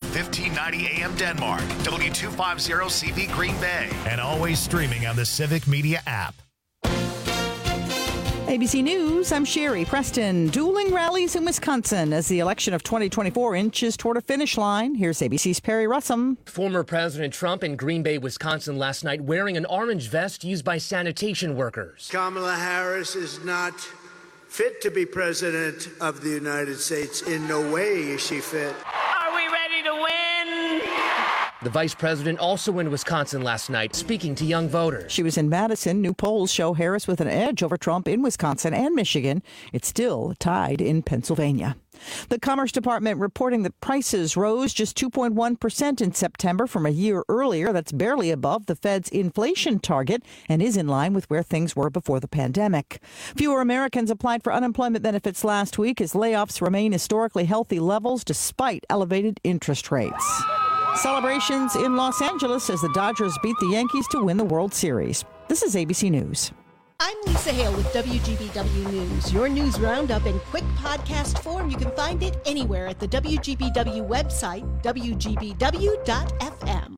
1590 AM Denmark, W250CB Green Bay, and always streaming on the Civic Media app. ABC News, I'm Sherry Preston. Dueling rallies in Wisconsin as the election of 2024 inches toward a finish line. Here's ABC's Perry Russum. Former President Trump in Green Bay, Wisconsin last night wearing an orange vest used by sanitation workers. Kamala Harris is not fit to be president of the United States. In no way is she fit. Are we ready to win? The vice president also in Wisconsin last night, speaking to young voters. She was in Madison. New polls show Harris with an edge over Trump in Wisconsin and Michigan. It's still tied in Pennsylvania. The Commerce Department reporting that prices rose just 2.1% in September from a year earlier. That's barely above the Fed's inflation target and is in line with where things were before the pandemic. Fewer Americans applied for unemployment benefits last week as layoffs remain historically healthy levels despite elevated interest rates. Celebrations in Los Angeles as the Dodgers beat the Yankees to win the World Series. This is ABC News. I'm Lisa Hale with WGBW News. Your news roundup in quick podcast form. You can find it anywhere at the WGBW website, WGBW.FM.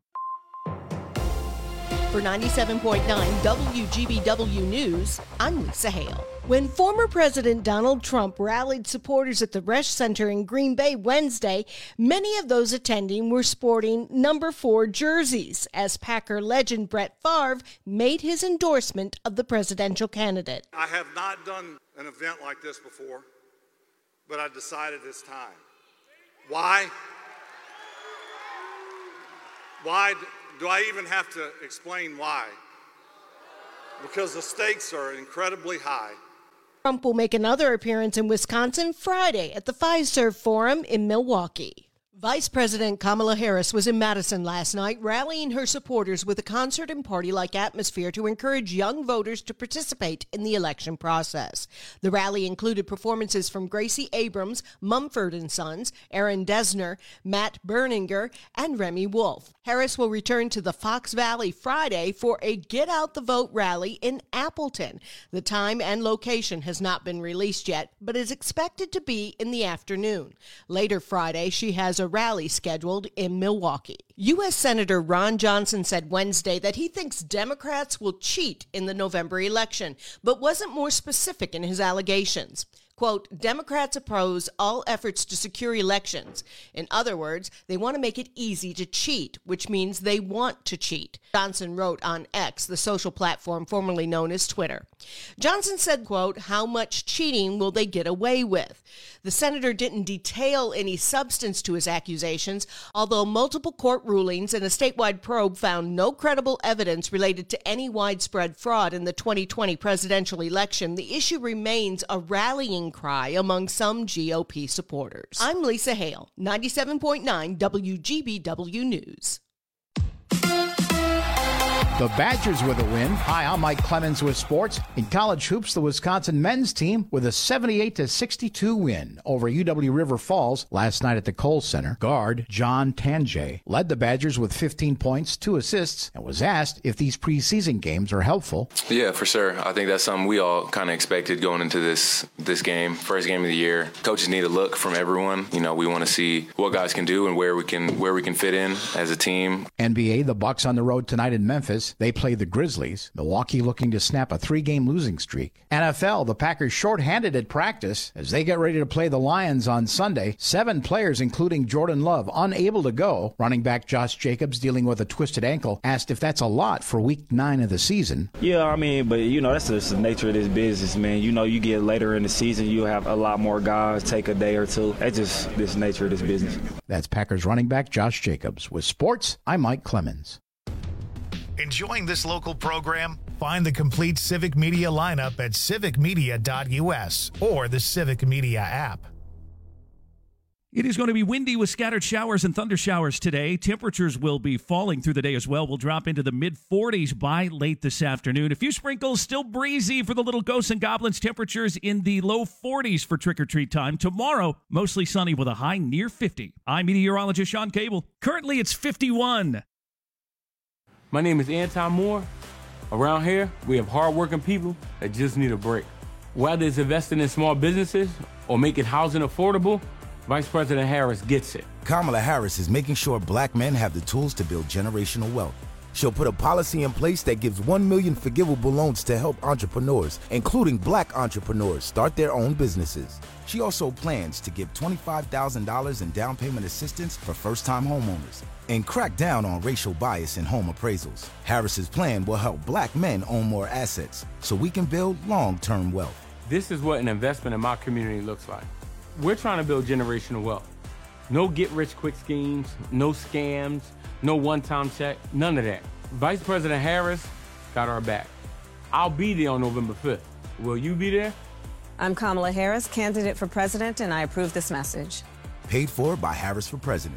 For 97.9 WGBW News, I'm Lisa Hale. When former President Donald Trump rallied supporters at the Resch Center in Green Bay Wednesday, many of those attending were sporting number 4 jerseys as Packer legend Brett Favre made his endorsement of the presidential candidate. I have not done an event like this before, but I decided it's time. Why? Why do I even have to explain why? Because the stakes are incredibly high. Trump will make another appearance in Wisconsin Friday at the Fiserv Forum in Milwaukee. Vice President Kamala Harris was in Madison last night, rallying her supporters with a concert and party-like atmosphere to encourage young voters to participate in the election process. The rally included performances from Gracie Abrams, Mumford & Sons, Aaron Dessner, Matt Berninger, and Remy Wolf. Harris will return to the Fox Valley Friday for a Get Out the Vote rally in Appleton. The time and location has not been released yet, but is expected to be in the afternoon. Later Friday, she has a rally scheduled in Milwaukee. U.S. Senator Ron Johnson said Wednesday that he thinks Democrats will cheat in the November election, but wasn't more specific in his allegations. Quote, Democrats oppose all efforts to secure elections. In other words, they want to make it easy to cheat, which means they want to cheat. Johnson wrote on X, the social platform formerly known as Twitter. Johnson said, quote, how much cheating will they get away with? The senator didn't detail any substance to his accusations, although multiple court rulings and a statewide probe found no credible evidence related to any widespread fraud in the 2020 presidential election. The issue remains a rallying cry among some GOP supporters. I'm Lisa Hale, 97.9 WGBW News. The Badgers with a win. Hi, I'm Mike Clemens with sports. In college hoops, the Wisconsin men's team with a 78-62 win over UW River Falls last night at the Kohl Center. Guard John Tanjay led the Badgers with 15 points, 2 assists, and was asked if these preseason games are helpful. Yeah, for sure. I think that's something we all kind of expected going into this game. First game of the year. Coaches need a look from everyone. You know, we want to see what guys can do and where we can fit in as a team. NBA, the Bucks on the road tonight in Memphis. They play the Grizzlies. Milwaukee looking to snap a 3-game losing streak. NFL, the Packers shorthanded at practice as they get ready to play the Lions on Sunday. 7 players, including Jordan Love, unable to go. Running back Josh Jacobs, dealing with a twisted ankle, asked if that's a lot for Week 9 of the season. Yeah, I mean, but, that's just the nature of this business, man. You get later in the season, you have a lot more guys take a day or two. That's just this nature of this business. That's Packers running back Josh Jacobs. With sports, I'm Mike Clemens. Enjoying this local program? Find the complete Civic Media lineup at civicmedia.us or the Civic Media app. It is going to be windy with scattered showers and thunder showers today. Temperatures will be falling through the day as well. We'll drop into the mid-40s by late this afternoon. A few sprinkles, still breezy for the little ghosts and goblins. Temperatures in the low 40s for trick-or-treat time. Tomorrow, mostly sunny with a high near 50. I'm meteorologist Sean Cable. Currently, it's 51. My name is Anton Moore. Around here, we have hardworking people that just need a break. Whether it's investing in small businesses or making housing affordable, Vice President Harris gets it. Kamala Harris is making sure black men have the tools to build generational wealth. She'll put a policy in place that gives 1 million forgivable loans to help entrepreneurs, including black entrepreneurs, start their own businesses. She also plans to give $25,000 in down payment assistance for first-time homeowners and crack down on racial bias in home appraisals. Harris's plan will help black men own more assets so we can build long-term wealth. This is what an investment in my community looks like. We're trying to build generational wealth. No get-rich-quick schemes, no scams, no one-time check, none of that. Vice President Harris got our back. I'll be there on November 5th. Will you be there? I'm Kamala Harris, candidate for president, and I approve this message. Paid for by Harris for President.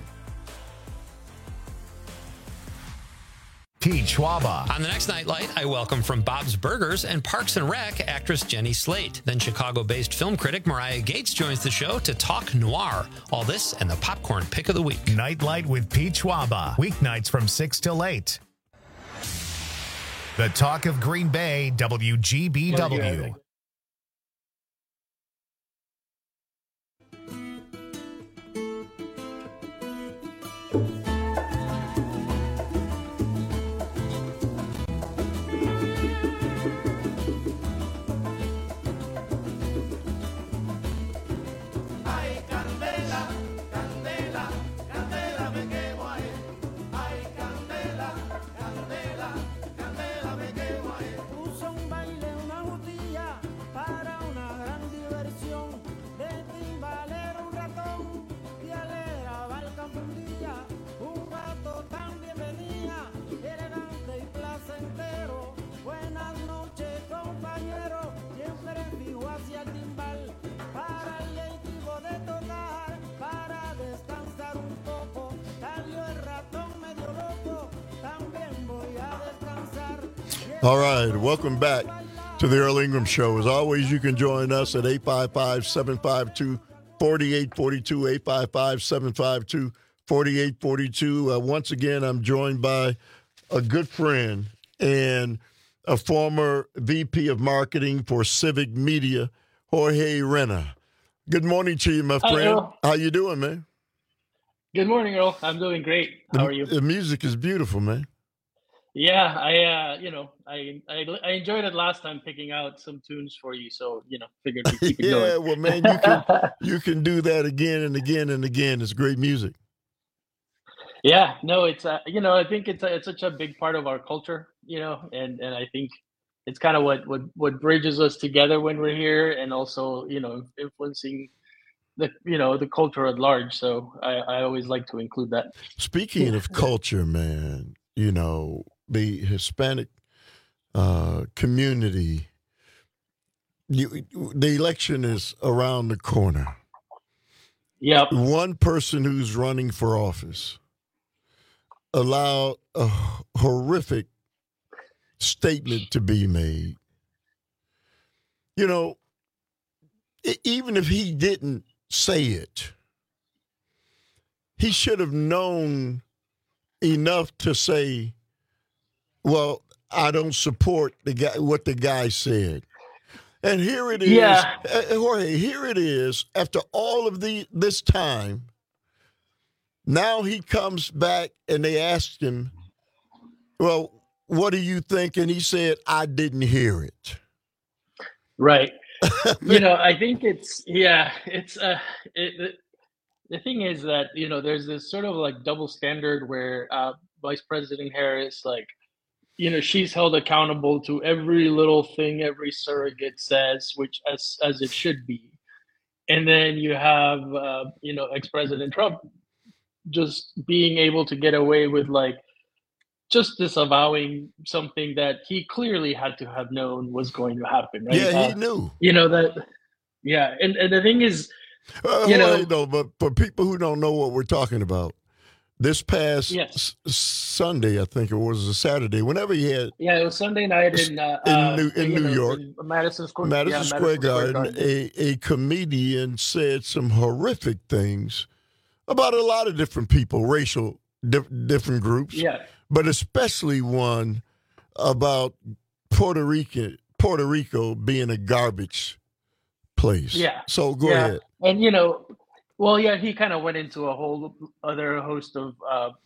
Pete Schwaba. On the next Nightlight, I welcome from Bob's Burgers and Parks and Rec actress Jenny Slate. Then Chicago-based film critic Mariah Gates joins the show to talk noir. All this and the popcorn pick of the week. Nightlight with Pete Schwaba. Weeknights from 6 till 8. The Talk of Green Bay, WGBW. All right, welcome back to the Earl Ingram Show. As always, you can join us at 855-752-4842, 855-752-4842. Once again, I'm joined by a good friend and a former VP of Marketing for Civic Media, Jorge Reyna. Good morning to you, my friend. Earl. How you doing, man? Good morning, Earl. I'm doing great. How are you? The music is beautiful, man. Yeah, I enjoyed it last time picking out some tunes for you, so figured we'd keep it going. Yeah, well, man, you can do that again and again and again. It's great music. Yeah, no, it's I think it's such a big part of our culture, and I think it's kind of what bridges us together when we're here, and also influencing the culture at large. So I always like to include that. Speaking of culture, man, the Hispanic community, the election is around the corner. Yep. One person who's running for office allowed a horrific statement to be made. Even if he didn't say it, he should have known enough to say, well, I don't support what the guy said. And here it is. Yeah. Jorge, here it is. After all of this time, now he comes back and they asked him, well, what do you think? And he said, I didn't hear it. Right. I think the thing is that, there's this sort of like double standard where Vice President Harris, she's held accountable to every little thing every surrogate says, which as it should be. And then you have, ex-President Trump just being able to get away with just disavowing something that he clearly had to have known was going to happen. Right? Yeah, he knew. That. Yeah. And the thing is, but for people who don't know what we're talking about, this past Sunday, I think it was a Saturday, whenever he had. Yeah, it was Sunday night in New York. In Madison Square Garden. A comedian said some horrific things about a lot of different people, racial, different groups. Yeah. But especially one about Puerto Rico being a garbage place. Yeah. So go ahead. And, Well, yeah, he kind of went into a whole other host of,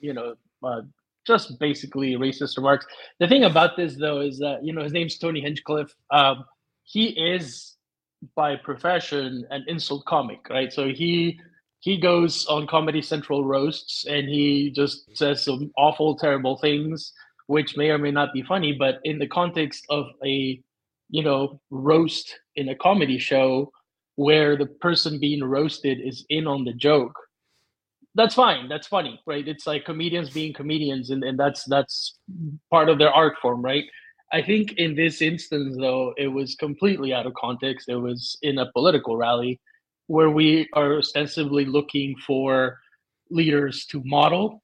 just basically racist remarks. The thing about this, though, is that, his name's Tony Hinchcliffe. He is, by profession, an insult comic, right? So he goes on Comedy Central roasts and he just says some awful, terrible things, which may or may not be funny, but in the context of a, roast in a comedy show, where the person being roasted is in on the joke, that's fine. That's funny, right? It's like comedians being comedians, and that's part of their art form, right? I think in this instance, though, it was completely out of context. It was in a political rally where we are ostensibly looking for leaders to model,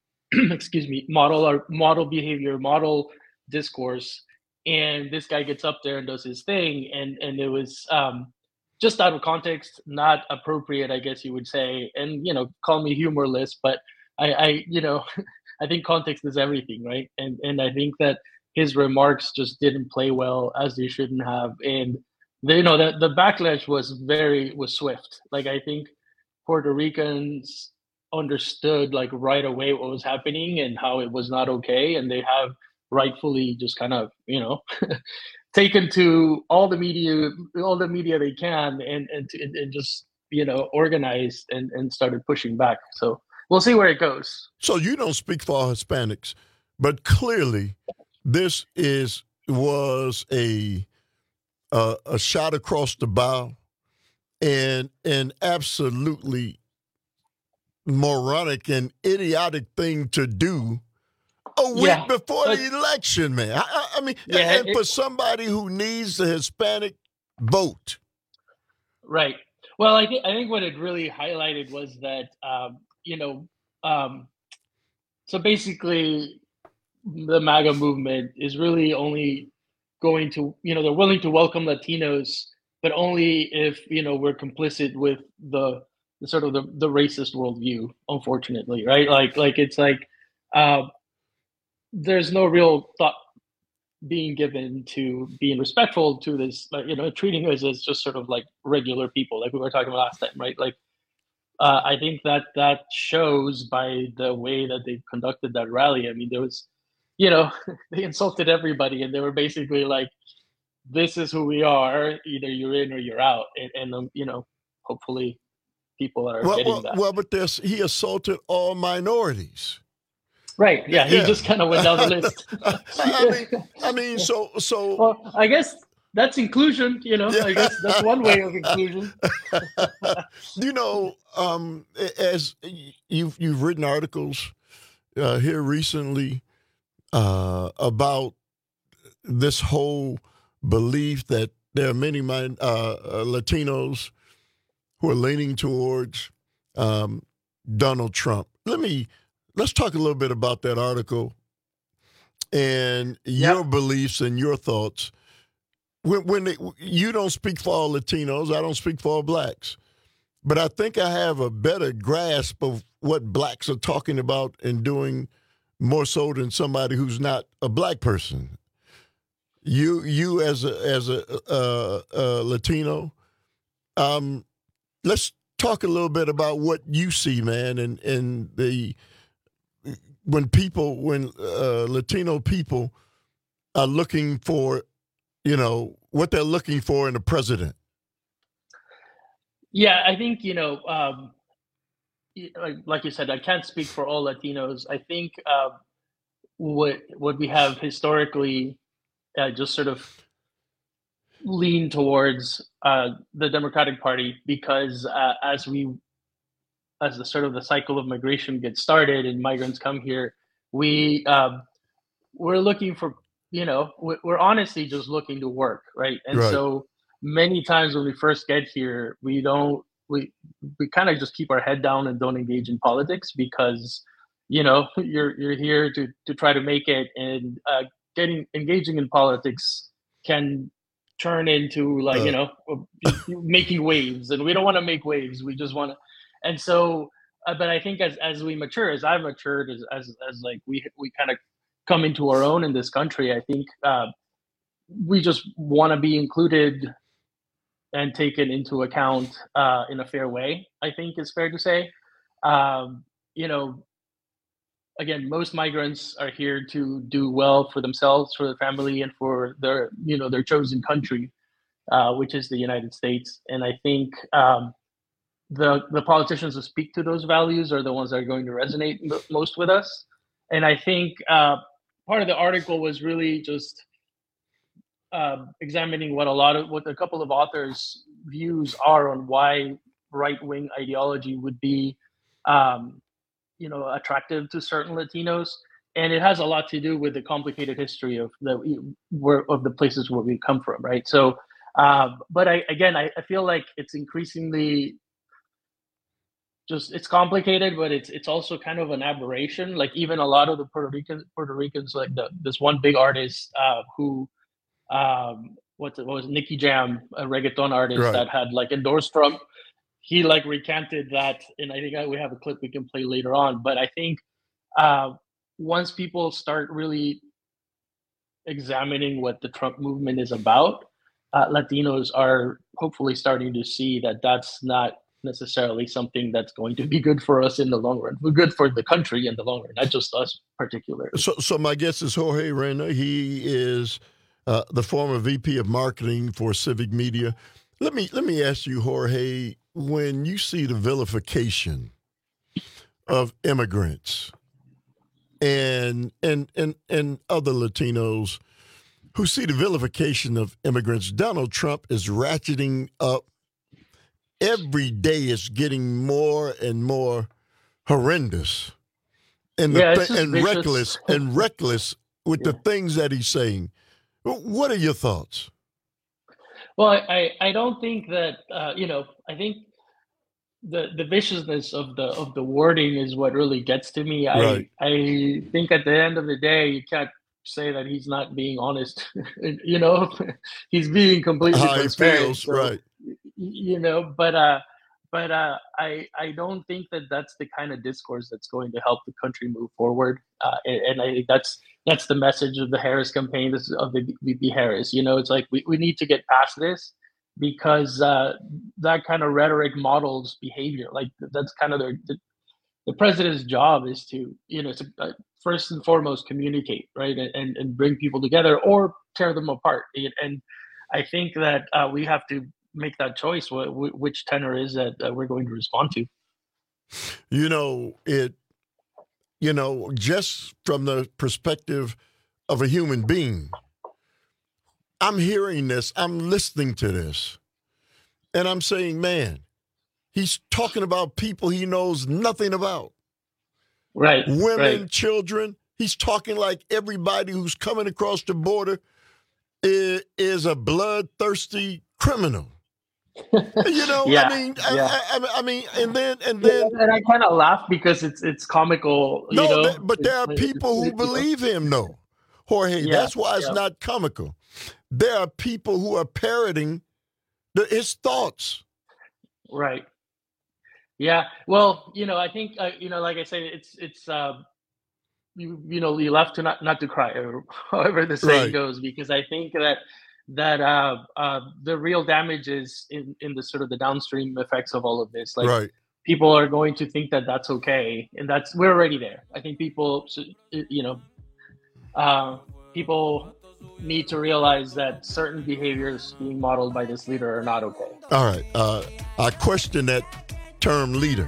model behavior, model discourse, and this guy gets up there and does his thing, and it was just out of context, not appropriate, I guess you would say. And call me humorless, but I I think context is everything, right? And I think that his remarks just didn't play well, as they shouldn't have. And the backlash was swift. Like, I think Puerto Ricans understood like right away what was happening and how it was not okay, and they have rightfully just kind of taken to all the media they can, and just organized and started pushing back. So we'll see where it goes. So you don't speak for all Hispanics, but clearly this was a shot across the bow, and an absolutely moronic and idiotic thing to do a week before the election, man. I mean, and for somebody who needs the Hispanic vote. Right. Well, I think what it really highlighted was that, so basically the MAGA movement is really only going to, they're willing to welcome Latinos, but only if, we're complicit with the sort of the racist worldview, unfortunately, right? Like it's like, there's no real thought being given to being respectful to this, treating us as just sort of like regular people, like we were talking about last time, right? Like, I think that shows by the way that they conducted that rally. I mean, there was, they insulted everybody, and they were basically like, this is who we are, either you're in or you're out. And hopefully people are getting that. Well, but he assaulted all minorities. Right. Yeah. He just kind of went down the list. I mean, so. Well, I guess that's inclusion. I guess that's one way of inclusion. As you've written articles here recently about this whole belief that there are many Latinos who are leaning towards Donald Trump. Let's talk a little bit about that article and your beliefs and your thoughts. When you don't speak for all Latinos, I don't speak for all blacks, but I think I have a better grasp of what blacks are talking about and doing more so than somebody who's not a black person. You as a Latino, let's talk a little bit about what you see, man, and when Latino people are looking for, what they're looking for in a president. Yeah, I think, like you said, I can't speak for all Latinos. I think what we have historically just sort of lean towards the Democratic Party, because as the sort of the cycle of migration gets started and migrants come here, we're looking for, we're honestly just looking to work, right? And so many times when we first get here, we kind of just keep our head down and don't engage in politics, because you're here to try to make it, and engaging in politics can turn into making waves, and we don't want to make waves. We just want to. And so, but I think as we mature, as I've matured, as like we kind of come into our own in this country, I think we just want to be included and taken into account in a fair way, I think is fair to say. Again, most migrants are here to do well for themselves, for their family, and for their chosen country, which is the United States. And I think the politicians who speak to those values are the ones that are going to resonate most with us. And I think part of the article was really just examining what a couple of authors' views are on why right-wing ideology would be attractive to certain Latinos, and it has a lot to do with the complicated history of the places where we come from, right? So, but I feel like it's increasingly it's complicated, but it's also kind of an aberration. Like even a lot of the Puerto Ricans, like this one big artist who what was Nicky Jam, a reggaeton artist that had like endorsed Trump. He like recanted that, and I think we have a clip we can play later on. But I think once people start really examining what the Trump movement is about, Latinos are hopefully starting to see that that's not necessarily something that's going to be good for us in the long run. We're good for the country in the long run, not just us particularly. So my guest is Jorge Reyna. He is the former VP of marketing for Civic Media. Let me ask you, Jorge, when you see the vilification of immigrants and other Latinos who see the vilification of immigrants, Donald Trump is ratcheting up. Every day it's getting more and more horrendous and reckless with the things that he's saying. What are your thoughts? Well, I don't think that I think the viciousness of the wording is what really gets to me. Right. I think at the end of the day, you can't say that he's not being honest. He's being completely transparent. He feels, so, right. But I don't think that that's the kind of discourse that's going to help the country move forward. And I think that's the message of the Harris campaign, of the VP Harris. It's like we need to get past this because that kind of rhetoric models behavior. Like that's kind of the president's job is to, first and foremost communicate, right, and bring people together or tear them apart. And I think that we have to make that choice, which tenor is that we're going to respond to. Just from the perspective of a human being, I'm hearing this, I'm listening to this, and I'm saying, man, he's talking about people he knows nothing about. Right. Women, right. Children. He's talking like everybody who's coming across the border is a bloodthirsty criminal. Yeah, I mean, and then and I kind of laugh because it's comical. But there are people who believe him, though, Jorge. Yeah, that's why it's not comical. There are people who are parroting his thoughts. Right. Yeah. Well, I think like I said, it's you left to not to cry, or however the saying goes, because I think that the real damage is in the sort of the downstream effects of all of this. Like people are going to think that that's okay, and we're already there. I think people need to realize that certain behaviors being modeled by this leader are not okay. All right, I question that term leader.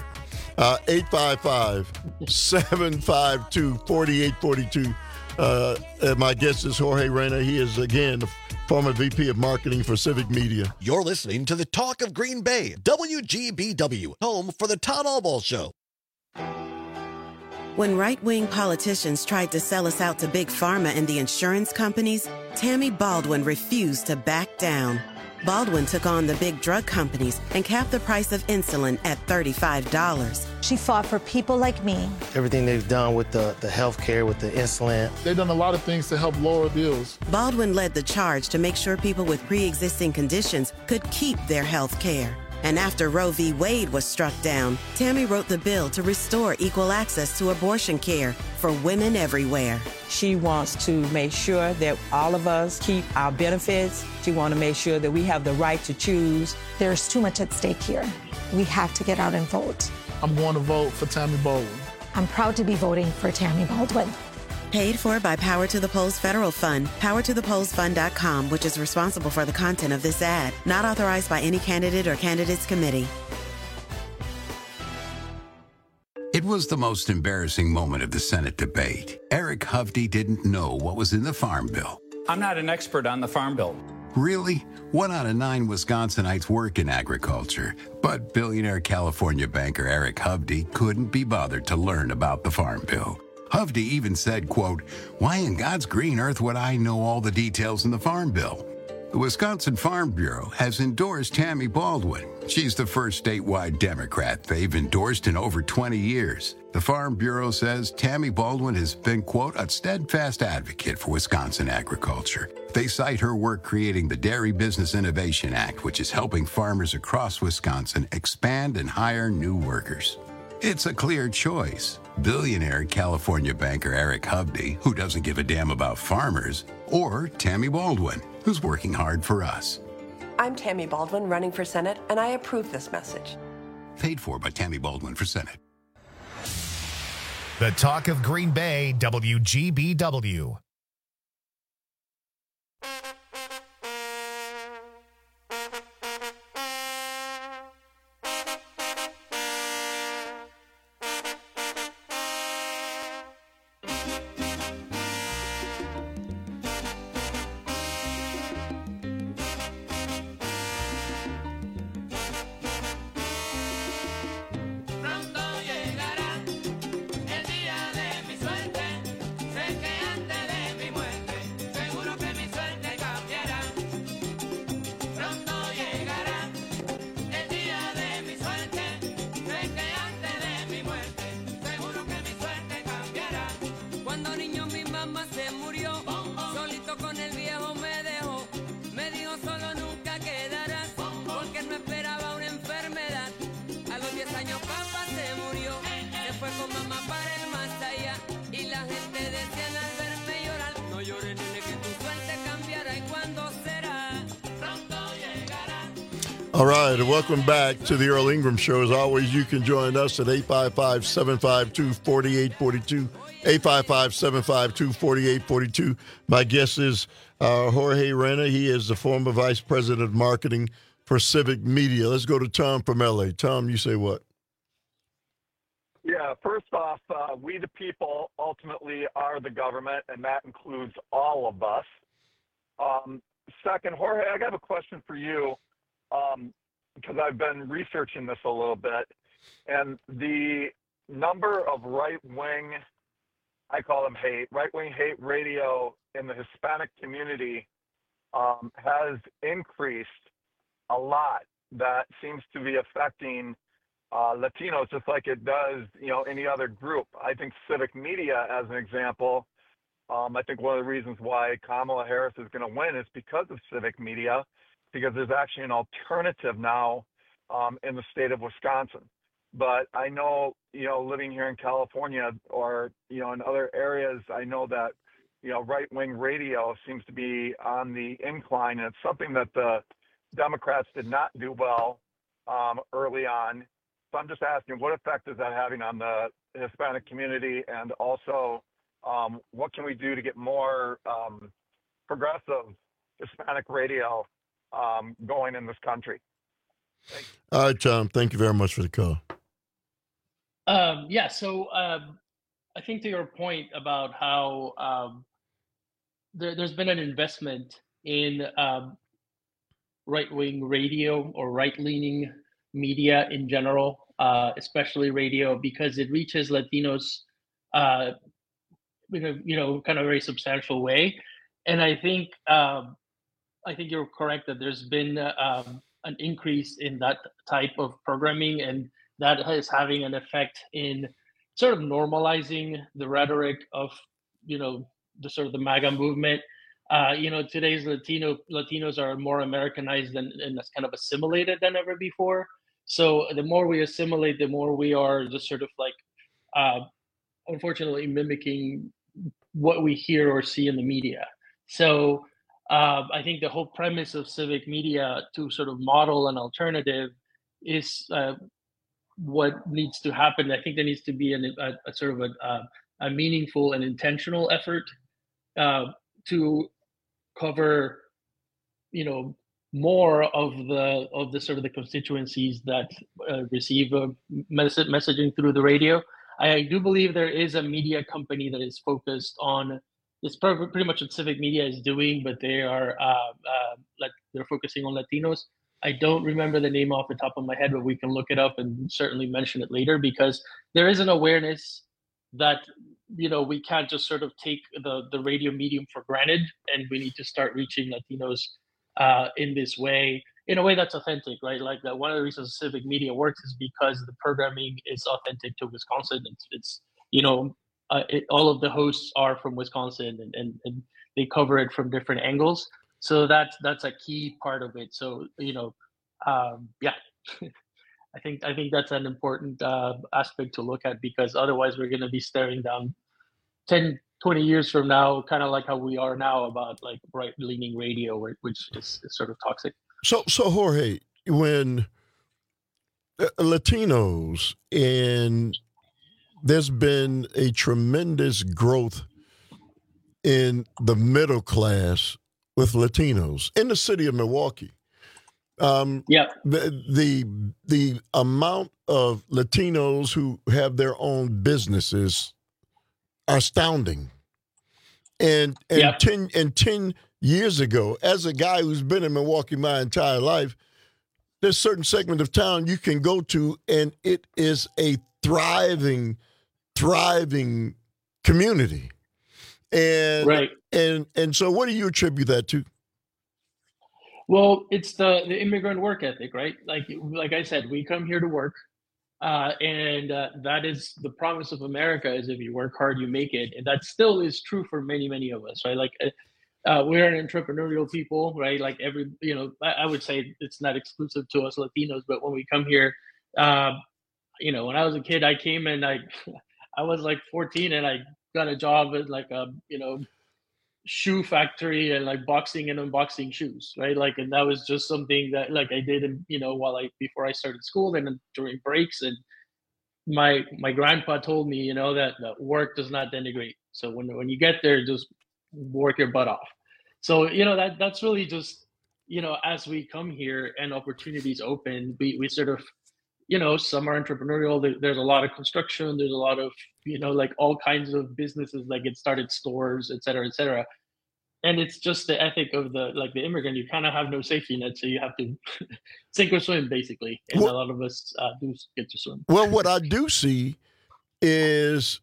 855-752-4842. My guest is Jorge Reyna. He is, again, the former VP of Marketing for Civic Media. You're listening to the Talk of Green Bay, WGBW, home for the Todd Albaugh Show. When right-wing politicians tried to sell us out to Big Pharma and the insurance companies, Tammy Baldwin refused to back down. Baldwin took on the big drug companies and capped the price of insulin at $35. She fought for people like me. Everything they've done with the health care, with the insulin. They've done a lot of things to help lower bills. Baldwin led the charge to make sure people with pre-existing conditions could keep their health care. And after Roe v. Wade was struck down, Tammy wrote the bill to restore equal access to abortion care for women everywhere. She wants to make sure that all of us keep our benefits. She wants to make sure that we have the right to choose. There's too much at stake here. We have to get out and vote. I'm going to vote for Tammy Baldwin. I'm proud to be voting for Tammy Baldwin. Paid for by Power to the Polls Federal Fund, powertothepollsfund.com, which is responsible for the content of this ad. Not authorized by any candidate or candidates committee. It was the most embarrassing moment of the Senate debate. Eric Hovde didn't know what was in the Farm Bill. I'm not an expert on the Farm Bill. Really? 1 out of 9 Wisconsinites work in agriculture, but billionaire California banker Eric Hovde couldn't be bothered to learn about the Farm Bill. Hovde even said, quote, "Why in God's green earth would I know all the details in the Farm Bill?" The Wisconsin Farm Bureau has endorsed Tammy Baldwin. She's the first statewide Democrat they've endorsed in over 20 years. The Farm Bureau says Tammy Baldwin has been, quote, "a steadfast advocate for Wisconsin agriculture." They cite her work creating the Dairy Business Innovation Act, which is helping farmers across Wisconsin expand and hire new workers. It's a clear choice. Billionaire California banker Eric Hovde, who doesn't give a damn about farmers, or Tammy Baldwin, who's working hard for us. I'm Tammy Baldwin, running for Senate, and I approve this message. Paid for by Tammy Baldwin for Senate. The Talk of Green Bay, WGBW. All right, and welcome back to the Earl Ingram Show. As always, you can join us at 855-752-4842, 855-752-4842. My guest is Jorge Reyna. He is the former Vice President of Marketing for Civic Media. Let's go to Tom from L.A. Tom, you say what? Yeah, first off, we the people ultimately are the government, and that includes all of us. Second, Jorge, I got a question for you. Because I've been researching this a little bit, and the number of right-wing, I call them right-wing hate radio in the Hispanic community has increased a lot. That seems to be affecting Latinos just like it does, any other group. I think Civic Media, as an example, I think one of the reasons why Kamala Harris is going to win is because of Civic Media, because there's actually an alternative now in the state of Wisconsin. But I know, living here in California or, in other areas, I know that, right-wing radio seems to be on the incline. And it's something that the Democrats did not do well early on. So I'm just asking, what effect is that having on the Hispanic community? And also, what can we do to get more progressive Hispanic radio going in this country? All right, Tom, thank you very much for the call. So I think to your point about how there's been an investment in right-wing radio or right-leaning media in general, especially radio, because it reaches Latinos in a kind of very substantial way. And I think you're correct that there's been an increase in that type of programming, and that is having an effect in sort of normalizing the rhetoric of, the sort of the MAGA movement. Today's Latinos are more Americanized and kind of assimilated than ever before. So the more we assimilate, the more we are just sort of like, unfortunately, mimicking what we hear or see in the media. So I think the whole premise of civic media to sort of model an alternative is what needs to happen. I think there needs to be a sort of a meaningful and intentional effort to cover, more of the sort of the constituencies that receive messaging through the radio. I do believe there is a media company that is focused on this. Pretty much what Civic Media is doing, but they are they're focusing on Latinos. I don't remember the name off the top of my head, but we can look it up and certainly mention it later, because there is an awareness that we can't just sort of take the radio medium for granted, and we need to start reaching Latinos in this way, in a way that's authentic, right? Like that, one of the reasons Civic Media works is because the programming is authentic to Wisconsin. It's all of the hosts are from Wisconsin, and they cover it from different angles. So that's a key part of it. So I think that's an important aspect to look at, because otherwise we're going to be staring down 10, 20 years from now, kind of like how we are now about like right-leaning radio, which is sort of toxic. So Jorge, when Latinos, and there's been a tremendous growth in the middle class with Latinos in the city of Milwaukee. The amount of Latinos who have their own businesses are astounding. And 10 years ago, as a guy who's been in Milwaukee my entire life, there's a certain segment of town you can go to, and it is a thriving community. And right. And so what do you attribute that to? Well, it's the immigrant work ethic, right? Like I said, we come here to work, and that is the promise of America: is if you work hard, you make it, and that still is true for many, many of us, right? Like we're an entrepreneurial people, right? Like I would say it's not exclusive to us Latinos, but when we come here, when I was a kid, I came and I was like 14, and I got a job at like a shoe factory and like boxing and unboxing shoes, right? Like, and that was just something that like I did, before I started school, then during breaks. And my grandpa told me, that work does not denigrate. So when you get there, just work your butt off. So that's really just as we come here and opportunities open, we sort of some are entrepreneurial. There's a lot of construction. There's a lot of, like all kinds of businesses that get started, stores, et cetera, et cetera. And it's just the ethic of the immigrant. You kind of have no safety net, so you have to sink or swim, basically. And a lot of us do get to swim. Well, what I do see is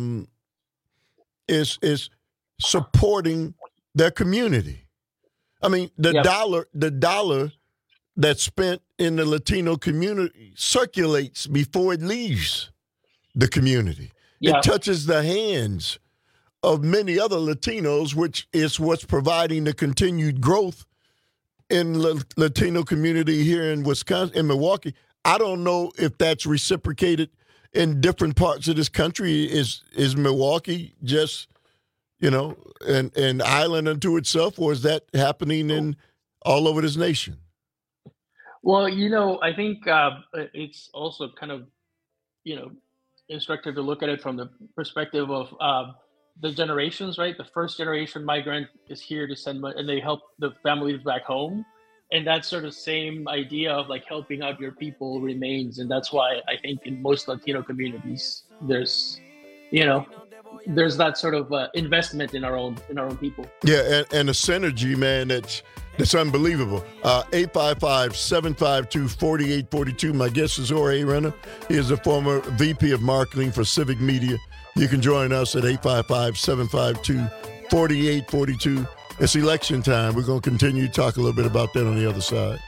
supporting their community. I mean, the dollar that's spent in the Latino community circulates before it leaves the community. Yeah. It touches the hands of many other Latinos, which is what's providing the continued growth in the Latino community here in Wisconsin, in Milwaukee. I don't know if that's reciprocated in different parts of this country. Is Milwaukee just, an island unto itself, or is that happening in all over this nation? Well, I think it's also kind of, instructive to look at it from the perspective of the generations, right? The first generation migrant is here to send money, and they help the families back home. And that sort of same idea of like helping out your people remains. And that's why I think in most Latino communities, there's that sort of investment in our own people. Yeah, and a synergy, man, that's unbelievable. 855-752-4842. My guest is Jorge Reyna. He is the former VP of Marketing for Civic Media. You can join us at 855-752-4842. It's election time. We're going to continue to talk a little bit about that on the other side.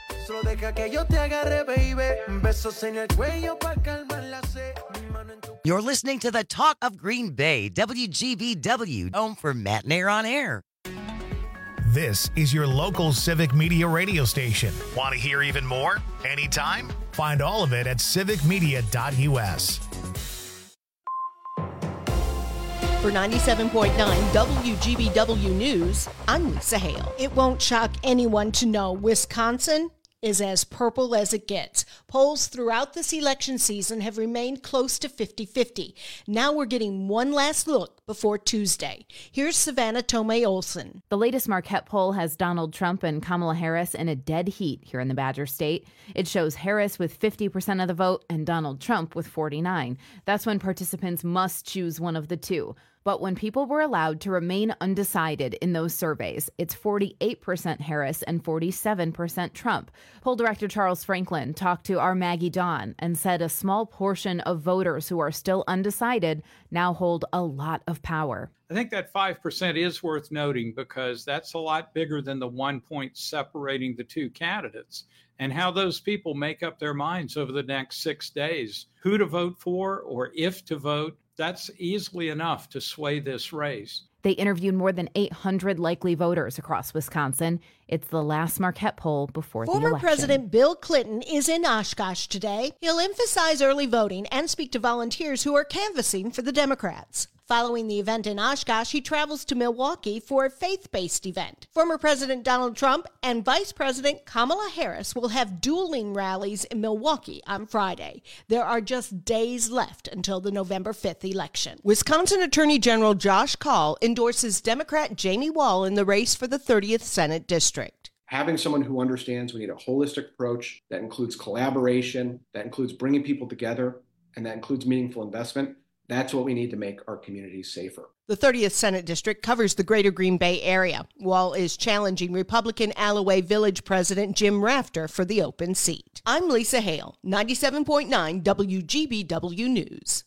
You're listening to the Talk of Green Bay, WGBW, home for Matt and Air on Air. This is your local Civic Media radio station. Want to hear even more? Anytime? Find all of it at civicmedia.us. For 97.9 WGBW News, I'm Lisa Hale. It won't shock anyone to know Wisconsin is as purple as it gets. Polls throughout this election season have remained close to 50-50. Now we're getting one last look before Tuesday. Here's Savannah Tomei Olson. The latest Marquette poll has Donald Trump and Kamala Harris in a dead heat here in the Badger State. It shows Harris with 50% of the vote and Donald Trump with 49%. That's when participants must choose one of the two. But when people were allowed to remain undecided in those surveys, it's 48% Harris and 47% Trump. Poll director Charles Franklin talked to our Maggie Dawn and said a small portion of voters who are still undecided now hold a lot of power. I think that 5% is worth noting because that's a lot bigger than the 1 point separating the two candidates. And how those people make up their minds over the next 6 days, who to vote for or if to vote, that's easily enough to sway this race. They interviewed more than 800 likely voters across Wisconsin. It's the last Marquette poll before the election. Former President Bill Clinton is in Oshkosh today. He'll emphasize early voting and speak to volunteers who are canvassing for the Democrats. Following the event in Oshkosh, he travels to Milwaukee for a faith-based event. Former President Donald Trump and Vice President Kamala Harris will have dueling rallies in Milwaukee on Friday. There are just days left until the November 5th election. Wisconsin Attorney General Josh Kaul endorses Democrat Jamie Wall in the race for the 30th Senate District. Having someone who understands we need a holistic approach that includes collaboration, that includes bringing people together, and that includes meaningful investment. That's what we need to make our communities safer. The 30th Senate District covers the greater Green Bay area. Wall is challenging Republican Alloway Village President Jim Rafter for the open seat. I'm Lisa Hale, 97.9 WGBW News.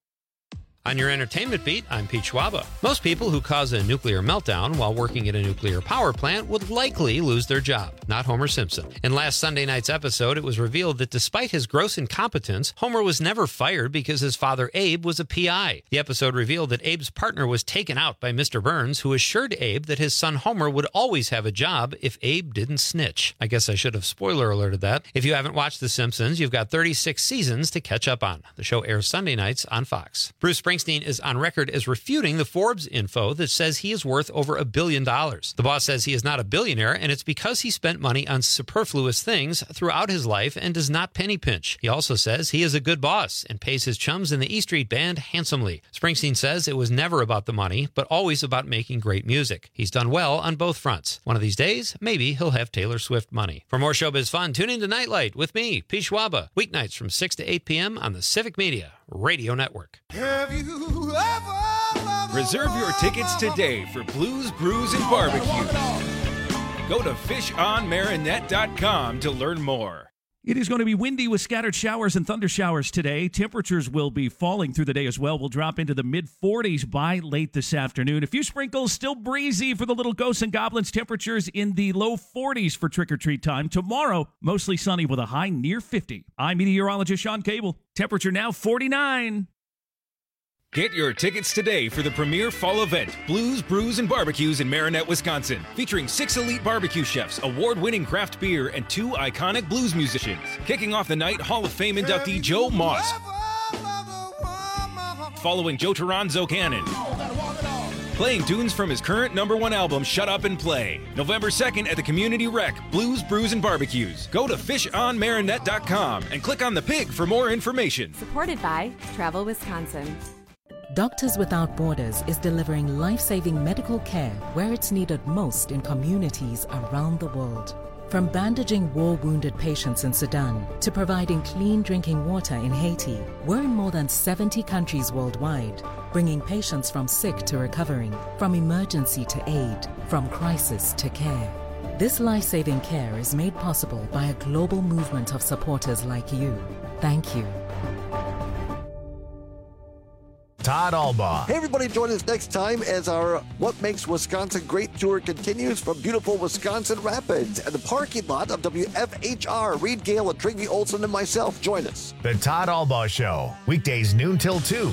On your entertainment beat, I'm Pete Schwaba. Most people who cause a nuclear meltdown while working at a nuclear power plant would likely lose their job, not Homer Simpson. In last Sunday night's episode, it was revealed that despite his gross incompetence, Homer was never fired because his father Abe was a PI. The episode revealed that Abe's partner was taken out by Mr. Burns, who assured Abe that his son Homer would always have a job if Abe didn't snitch. I guess I should have spoiler alerted that. If you haven't watched The Simpsons, you've got 36 seasons to catch up on. The show airs Sunday nights on Fox. Bruce Springsteen is on record as refuting the Forbes info that says he is worth over $1 billion. The boss says he is not a billionaire, and it's because he spent money on superfluous things throughout his life and does not penny pinch. He also says he is a good boss and pays his chums in the E Street Band handsomely. Springsteen says it was never about the money, but always about making great music. He's done well on both fronts. One of these days, maybe he'll have Taylor Swift money. For more showbiz fun, tune in to Nightlight with me, Pete Schwaba, weeknights from 6 to 8 p.m. on the Civic Media Radio Network. Have you ever Reserve your tickets today for Blues, Brews, and Barbecue. Go to fishonmarinette.com to learn more. It is going to be windy with scattered showers and thunder showers today. Temperatures will be falling through the day as well. We'll drop into the mid-40s by late this afternoon. A few sprinkles, still breezy for the little ghosts and goblins. Temperatures in the low 40s for trick-or-treat time. Tomorrow, mostly sunny with a high near 50. I'm meteorologist Sean Cable. Temperature now 49. Get your tickets today for the premier fall event, Blues, Brews, and Barbecues in Marinette, Wisconsin, featuring 6 elite barbecue chefs, award-winning craft beer, and 2 iconic blues musicians. Kicking off the night, Hall of Fame inductee Joe Moss, following Joe Toronzo Cannon, playing tunes from his current #1 album, Shut Up and Play. November 2nd at the Community Rec, Blues, Brews, and Barbecues. Go to fishonmarinette.com and click on the pig for more information. Supported by Travel Wisconsin. Doctors Without Borders is delivering life-saving medical care where it's needed most in communities around the world. From bandaging war-wounded patients in Sudan to providing clean drinking water in Haiti, we're in more than 70 countries worldwide, bringing patients from sick to recovering, from emergency to aid, from crisis to care. This life-saving care is made possible by a global movement of supporters like you. Thank you. Todd Albaugh. Hey, everybody, join us next time as our What Makes Wisconsin Great tour continues from beautiful Wisconsin Rapids and the parking lot of WFHR. Reed Gale and Triggy Olson and myself. Join us. The Todd Albaugh Show, weekdays noon till 2.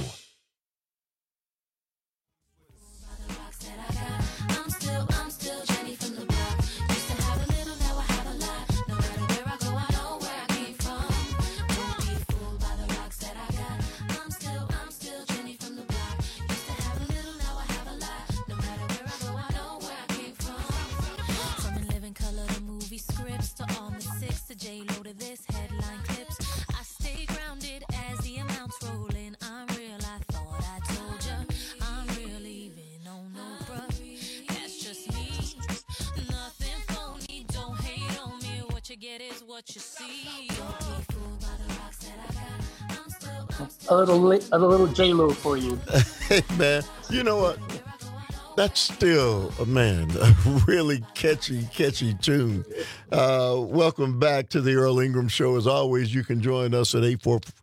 A little J-Lo for you. Hey, man, you know what? That's still, a really catchy tune. Welcome back to the Earl Ingram Show. As always, you can join us at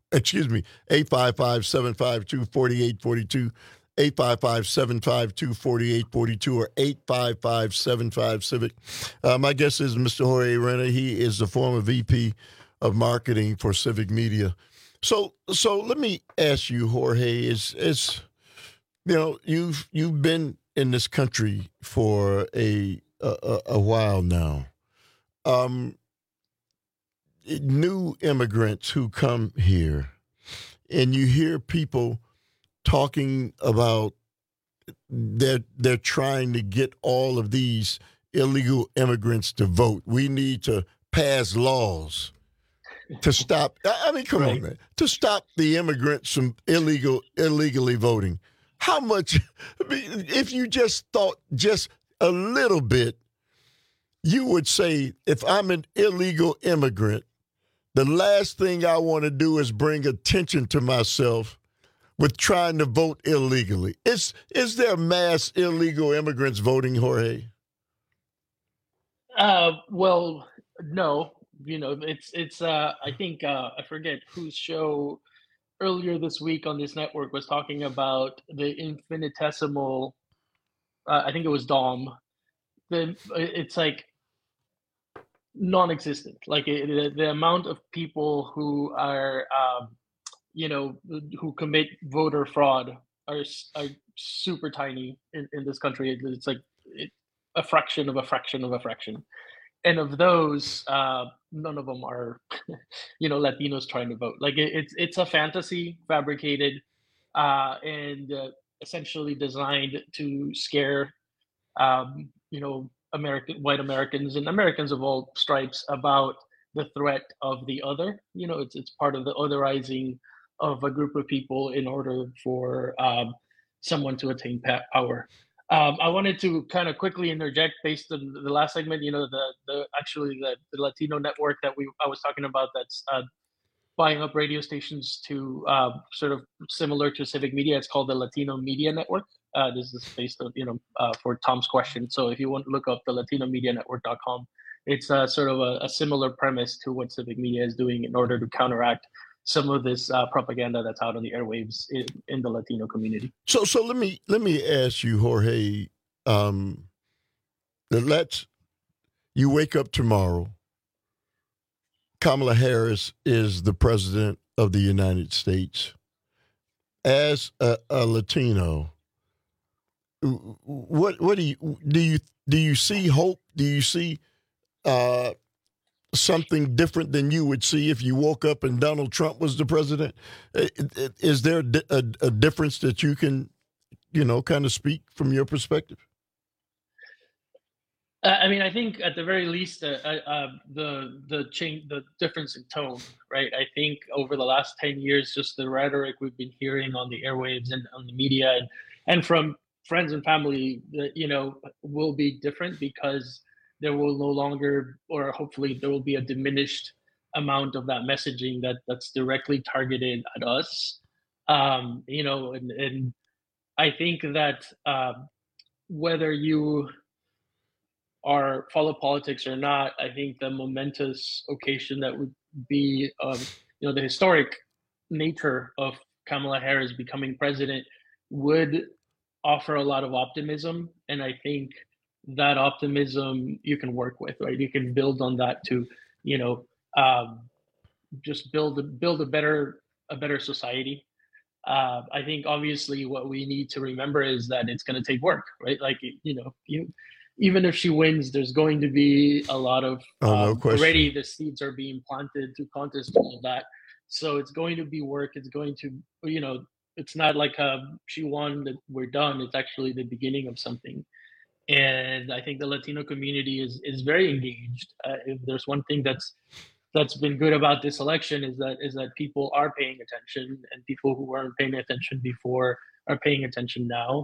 855-752-4842, 855-752-4842, or 855-75-CIVIC. My guest is Mr. Jorge Reyna. He is the former VP of Marketing for Civic Media. So let me ask you, Jorge, is you've been in this country for a while now. New immigrants who come here, and you hear people talking about they're trying to get all of these illegal immigrants to vote. We need to pass laws to stop. I mean, come on, man, to stop the immigrants from illegally voting. How much, if you just thought just a little bit, you would say, if I'm an illegal immigrant, the last thing I want to do is bring attention to myself with trying to vote illegally. Is there mass illegal immigrants voting, Jorge? Well, no. It's I think I forget whose show earlier this week on this network was talking about the infinitesimal, I think it was Dom. It's like non-existent. Like the amount of people who are, who commit voter fraud are super tiny in this country. It's like a fraction of a fraction of a fraction. And of those, none of them are, Latinos trying to vote. Like it's a fantasy fabricated and essentially designed to scare, white Americans and Americans of all stripes about the threat of the other. It's part of the otherizing of a group of people in order for someone to attain power. I wanted to kind of quickly interject based on the last segment. The Latino network that I was talking about that's buying up radio stations to sort of similar to Civic Media. It's called the Latino Media Network. This is based on for Tom's question. So if you want to look up the LatinoMediaNetwork.com, it's sort of a similar premise to what Civic Media is doing in order to counteract some of this propaganda that's out on the airwaves in the Latino community. So let me ask you, Jorge. You wake up tomorrow. Kamala Harris is the president of the United States. As a Latino, what do you see hope? Do you see something different than you would see if you woke up and Donald Trump was the president? Is there a difference that you can, kind of speak from your perspective? I think at the very least, the difference in tone, right? I think over the last 10 years, just the rhetoric we've been hearing on the airwaves and on the media and from friends and family, will be different because there will no longer, or hopefully there will be a diminished amount of that messaging that's directly targeted at us. And I think that whether you follow politics or not, I think the momentous occasion that would be, the historic nature of Kamala Harris becoming president would offer a lot of optimism. And I think that optimism you can work with, right? You can build on that to, just build a better society. I think obviously what we need to remember is that it's going to take work, right? Like, even if she wins, there's going to be a lot of already the seeds are being planted to contest all of that. So it's going to be work. It's going to, it's not like she won that we're done. It's actually the beginning of something. And I think the Latino community is very engaged. If there's one thing that's been good about this election is that people are paying attention, and people who weren't paying attention before are paying attention now.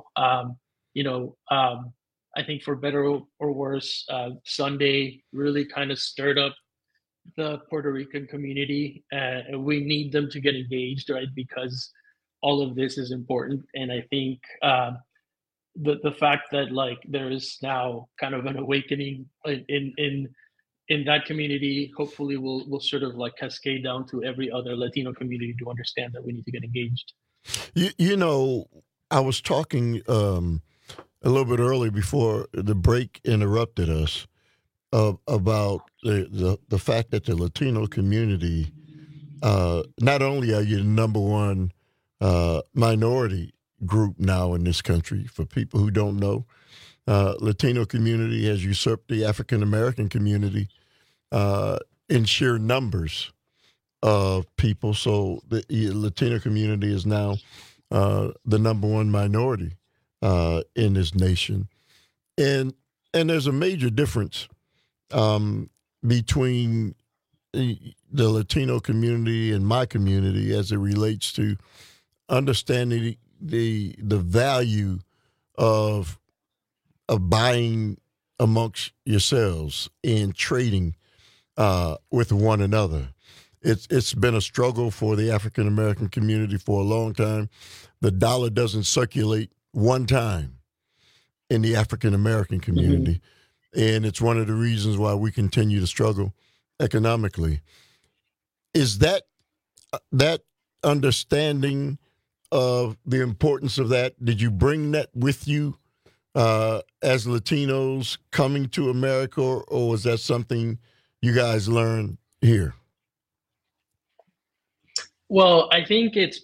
I think for better or worse, Sunday really kind of stirred up the Puerto Rican community. We need them to get engaged, right? Because all of this is important. And I think the fact that like there is now kind of an awakening in that community, hopefully will sort of like cascade down to every other Latino community to understand that we need to get engaged. You know, I was talking a little bit early before the break interrupted us about the fact that the Latino community, not only are you the number one minority group now in this country, for people who don't know, Latino community has usurped the African American community in sheer numbers of people. So the Latino community is now the number one minority in this nation, and there's a major difference between the Latino community and my community as it relates to understanding the value of buying amongst yourselves and trading with one another. It's been a struggle for the African American community for a long time. The dollar doesn't circulate one time in the African American community, and it's one of the reasons why we continue to struggle economically. Is that understanding of the importance of that? Did you bring that with you as Latinos coming to America, or was that something you guys learned here? Well, I think it's,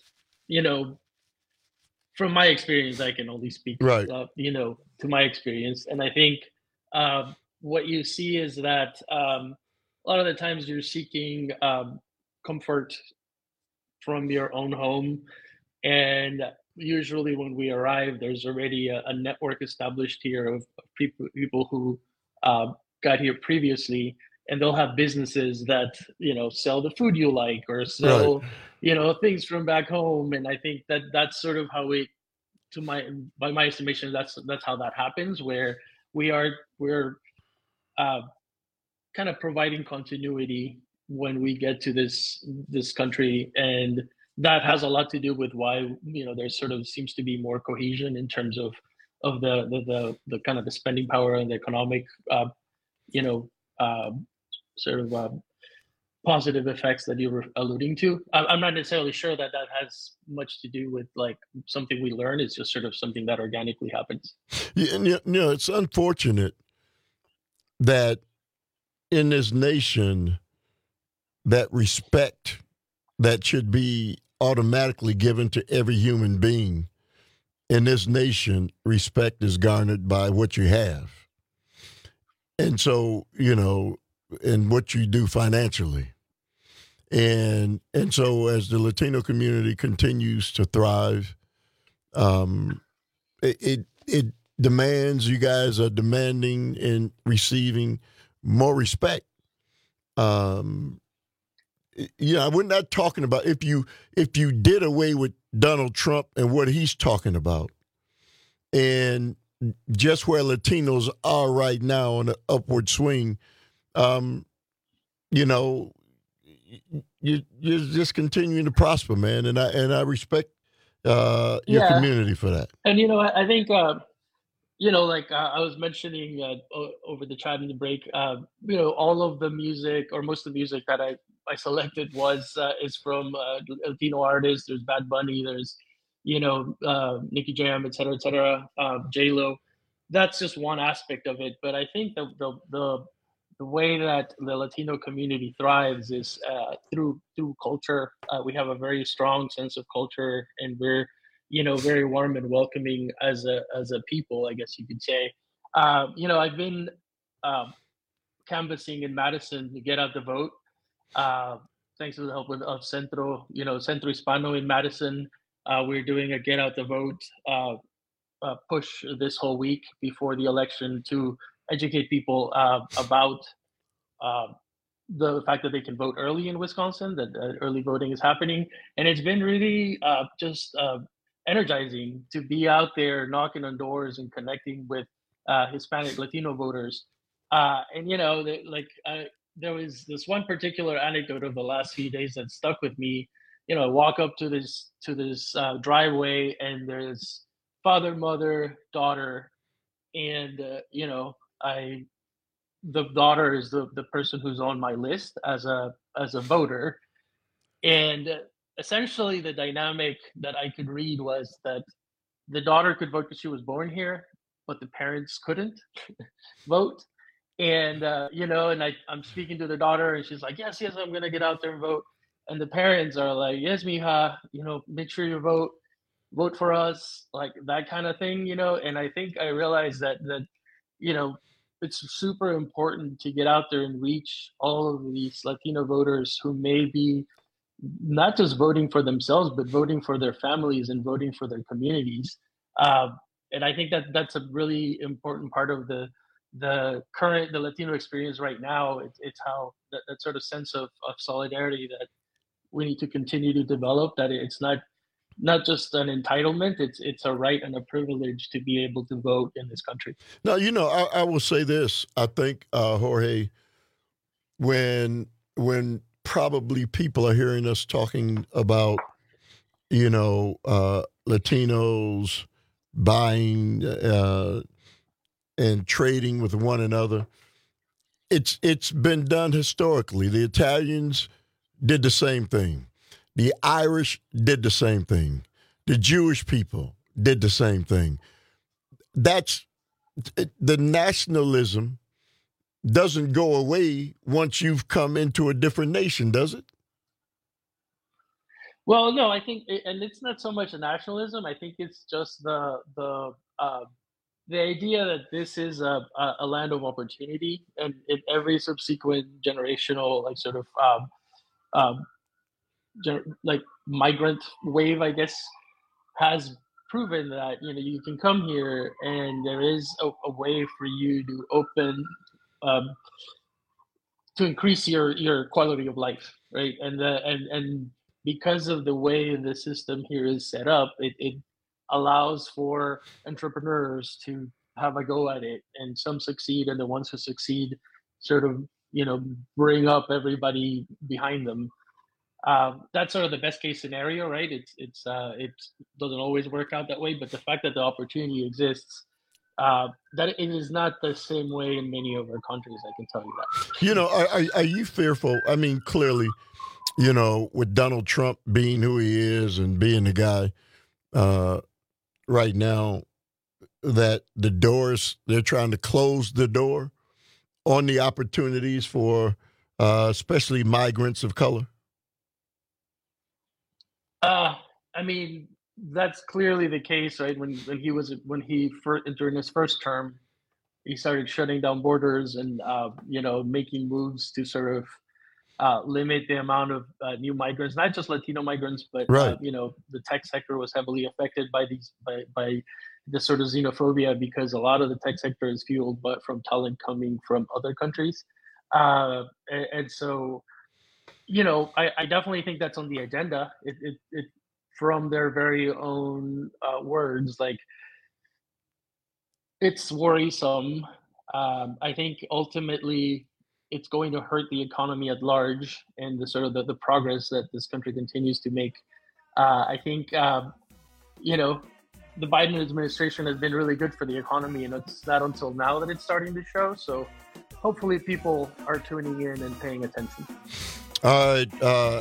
from my experience, I can only speak, right. To my experience. And I think what you see is that a lot of the times you're seeking comfort from your own home. And usually when we arrive, there's already a network established here of people who got here previously, and they'll have businesses that, sell the food you like or sell, right. Things from back home. And I think that's sort of how by my estimation, that's how that happens, where we're kind of providing continuity when we get to this country. And that has a lot to do with why, there sort of seems to be more cohesion in terms of the kind of the spending power and the economic, positive effects that you were alluding to. I'm not necessarily sure that has much to do with like something we learn. It's just sort of something that organically happens. Yeah, and it's unfortunate that in this nation, that respect that should be automatically given to every human being in this nation, respect is garnered by what you have. And so, and what you do financially. And so as the Latino community continues to thrive, it demands, you guys are demanding and receiving more respect. We're not talking about if you did away with Donald Trump and what he's talking about, and just where Latinos are right now on an upward swing, you're just continuing to prosper, man, and I respect your community for that. And I think I was mentioning over the chat in the break, all of the music, or most of the music that I selected is from Latino artists. There's Bad Bunny, there's Nicky Jam, et cetera, J-Lo. That's just one aspect of it. But I think the way that the Latino community thrives is through culture. We have a very strong sense of culture, and we're very warm and welcoming as a people, I guess you could say. I've been canvassing in Madison to get out the vote. Thanks to the help of Centro Hispano in Madison. We're doing a get out the vote push this whole week before the election to educate people about the fact that they can vote early in Wisconsin, that early voting is happening. And it's been really just energizing to be out there knocking on doors and connecting with Hispanic Latino voters. there was this one particular anecdote of the last few days that stuck with me. I walk up to this driveway, and there's father, mother, daughter, and the daughter is the person who's on my list as a voter, and essentially the dynamic that I could read was that the daughter could vote because she was born here, but the parents couldn't vote. And and I'm speaking to the daughter, and she's like, yes, I'm gonna get out there and vote. And the parents are like, yes, mija, make sure you vote for us, like that kind of thing, And I think I realized that it's super important to get out there and reach all of these Latino voters who may be not just voting for themselves, but voting for their families and voting for their communities. And I think that's a really important part of the Latino experience right now. It's how that sort of sense of solidarity that we need to continue to develop, that it's not just an entitlement, it's a right and a privilege to be able to vote in this country. Now, I will say this. I think, Jorge, when probably people are hearing us talking about, Latinos buying and trading with one another, it's been done historically. The Italians did the same thing. The Irish did the same thing. The Jewish people did the same thing. That's the nationalism doesn't go away once you've come into a different nation, does it? Well, no, I think, and it's not so much a nationalism. I think it's just the idea that this is a land of opportunity, and in every subsequent generational migrant wave, I guess, has proven that you can come here and there is a way for you to open to increase your quality of life, right? And because of the way the system here is set up, it allows for entrepreneurs to have a go at it, and some succeed, and the ones who succeed sort of bring up everybody behind them. That's sort of the best case scenario, right? It doesn't always work out that way, but the fact that the opportunity exists, that it is not the same way in many of our countries, I can tell you that. Are you fearful? I mean, clearly, with Donald Trump being who he is and being the guy right now, that they're trying to close the door on the opportunities for especially migrants of color? I mean, that's clearly the case, right? When he during his first term, he started shutting down borders and making moves to sort of limit the amount of new migrants, not just Latino migrants, but right. The tech sector was heavily affected by this sort of xenophobia, because a lot of the tech sector is fueled from talent coming from other countries, and so. I definitely think that's on the agenda. It from their very own words, like, it's worrisome. I think ultimately it's going to hurt the economy at large and the sort of the progress that this country continues to make. I think the Biden administration has been really good for the economy, and it's not until now that it's starting to show. So hopefully people are tuning in and paying attention. All right,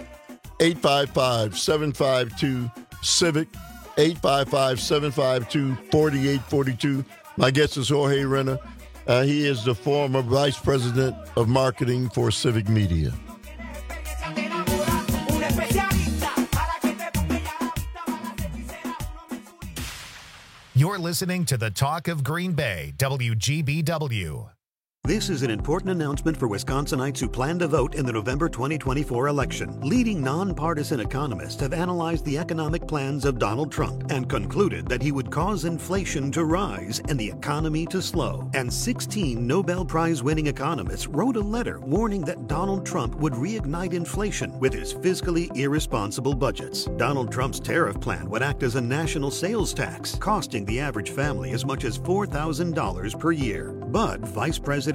855-752-CIVIC, 855-752-4842. My guest is Jorge Reyna. He is the former Vice President of Marketing for Civic Media. You're listening to the Talk of Green Bay, WGBW. This is an important announcement for Wisconsinites who plan to vote in the November 2024 election. Leading nonpartisan economists have analyzed the economic plans of Donald Trump and concluded that he would cause inflation to rise and the economy to slow. And 16 Nobel Prize-winning economists wrote a letter warning that Donald Trump would reignite inflation with his fiscally irresponsible budgets. Donald Trump's tariff plan would act as a national sales tax, costing the average family as much as $4,000 per year. But Vice President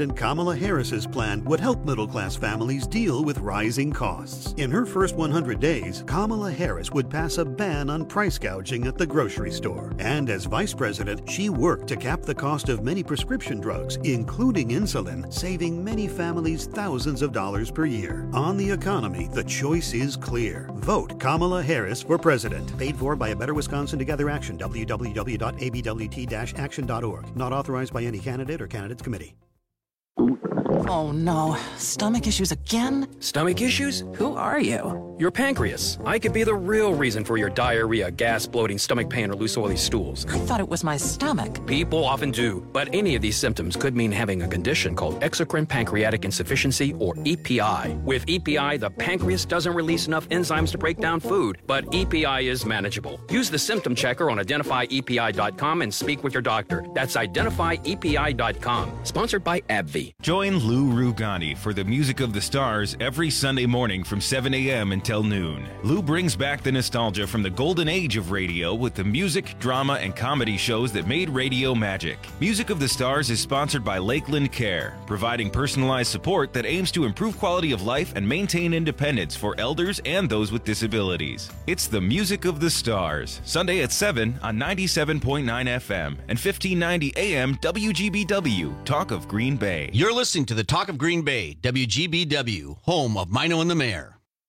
President Kamala Harris's plan would help middle-class families deal with rising costs. In her first 100 days, Kamala Harris would pass a ban on price gouging at the grocery store. And as vice president, she worked to cap the cost of many prescription drugs, including insulin, saving many families thousands of dollars per year. On the economy, the choice is clear. Vote Kamala Harris for president. Paid for by A Better Wisconsin Together Action, www.abwt-action.org. Not authorized by any candidate or candidates committee. Oh no, stomach issues again? Stomach issues? Who are you? Your pancreas. I could be the real reason for your diarrhea, gas, bloating, stomach pain, or loose oily stools. I thought it was my stomach. People often do, but any of these symptoms could mean having a condition called exocrine pancreatic insufficiency, or EPI. With EPI, the pancreas doesn't release enough enzymes to break down food, but EPI is manageable. Use the symptom checker on identifyepi.com and speak with your doctor. That's identifyepi.com. Sponsored by AbbVie. Join Lou Rugani for the Music of the Stars every Sunday morning from 7 a.m. until noon. Lou brings back the nostalgia from the golden age of radio with the music, drama, and comedy shows that made radio magic. Music of the Stars is sponsored by Lakeland Care, providing personalized support that aims to improve quality of life and maintain independence for elders and those with disabilities. It's the Music of the Stars, Sunday at 7 on 97.9 FM and 1590 AM WGBW, Talk of Green Bay. You're listening to the Talk of Green Bay, WGBW, home of Mino and the Mayor.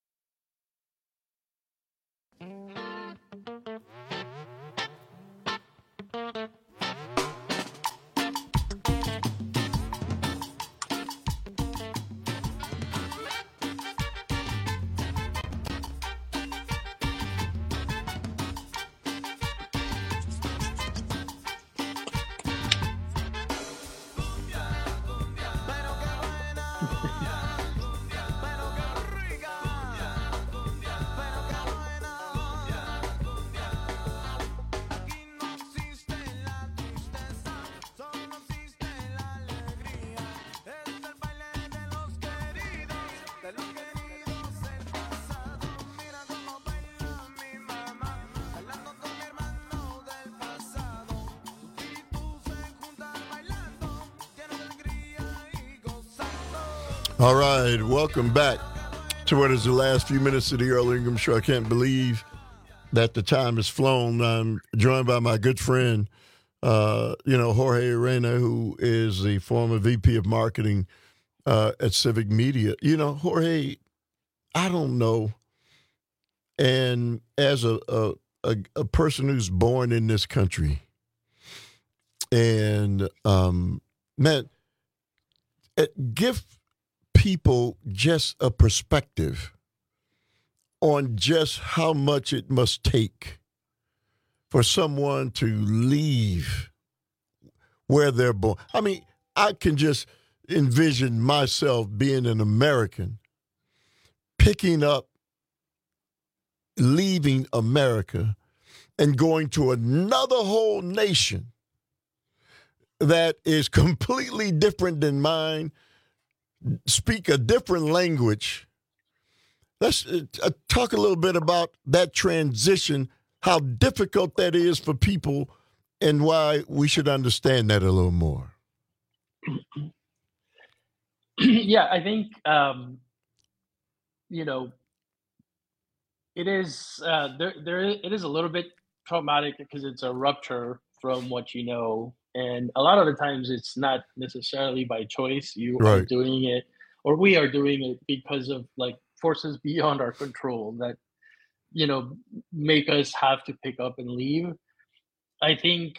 All right, welcome back to what is the last few minutes of the Earl Ingram Show. I can't believe that the time has flown. I'm joined by my good friend, Jorge Arena, who is the former VP of Marketing at Civic Media. Jorge, I don't know, and as a person who's born in this country, and give people just a perspective on just how much it must take for someone to leave where they're born. I mean, I can just envision myself being an American, picking up, leaving America, and going to another whole nation that is completely different than mine, speak a different language. Let's talk a little bit about that transition, how difficult that is for people, and why we should understand that a little more. Yeah, I think, it is it is a little bit traumatic because it's a rupture from what you know. And a lot of the times it's not necessarily by choice. You are doing it, or we are doing it because of forces beyond our control that, make us have to pick up and leave. I think,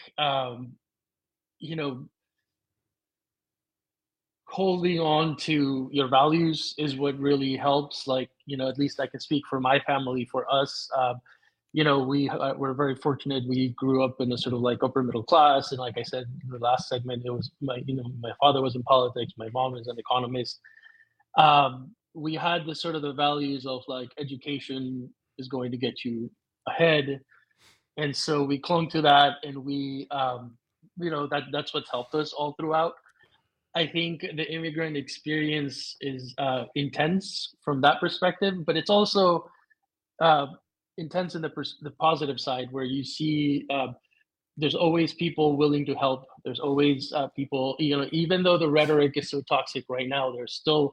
holding on to your values is what really helps. At least I can speak for my family, for us. We're very fortunate. We grew up in a sort of upper middle class, and like I said in the last segment, it was my father was in politics, my mom is an economist. We had the sort of the values of education is going to get you ahead, and so we clung to that, and we, that's what's helped us all throughout. I think the immigrant experience is intense from that perspective, but it's also intense in the positive side, where you see there's always people willing to help. There's always people, even though the rhetoric is so toxic right now, there's still,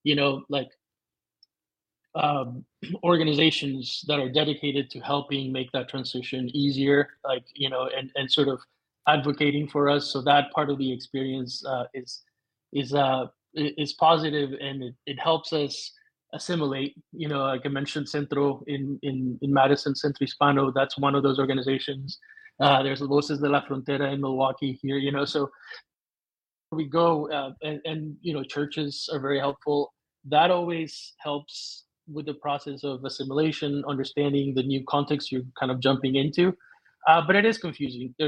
organizations that are dedicated to helping make that transition easier, and sort of advocating for us. So that part of the experience is positive, and it helps us assimilate. Like I mentioned, Centro in Madison, Centro Hispano, that's one of those organizations. There's Voces de la Frontera in Milwaukee here, so we go and churches are very helpful. That always helps with the process of assimilation, understanding the new context you're kind of jumping into. But it is confusing.